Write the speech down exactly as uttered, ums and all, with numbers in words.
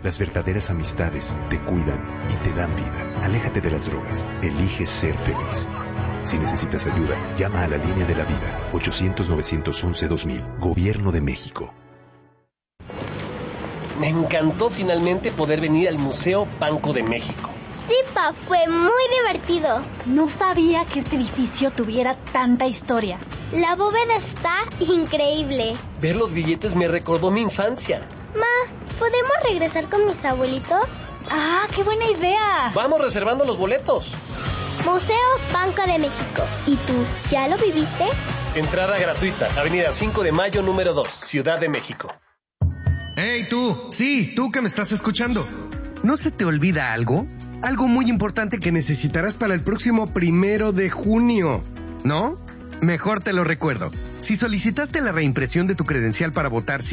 Las verdaderas amistades te cuidan y te dan vida. Aléjate de las drogas. Elige ser feliz. Si necesitas ayuda, llama a la línea de la vida. ochocientos, novecientos once, dos mil. Gobierno de México. Me encantó finalmente poder venir al Museo Banco de México. Sí, pa, fue muy divertido. No sabía que este edificio tuviera tanta historia. La bóveda está increíble. Ver los billetes me recordó mi infancia. Ma, ¿podemos regresar con mis abuelitos? ¡Ah, qué buena idea! Vamos reservando los boletos. Museo Banco de México. ¿Y tú, ya lo viviste? Entrada gratuita, Avenida cinco de Mayo, número dos, Ciudad de México. ¡Hey, tú! Sí, tú que me estás escuchando. ¿No se te olvida algo? Algo muy importante que necesitarás para el próximo primero de junio. ¿No? Mejor te lo recuerdo. Si solicitaste la reimpresión de tu credencial para votar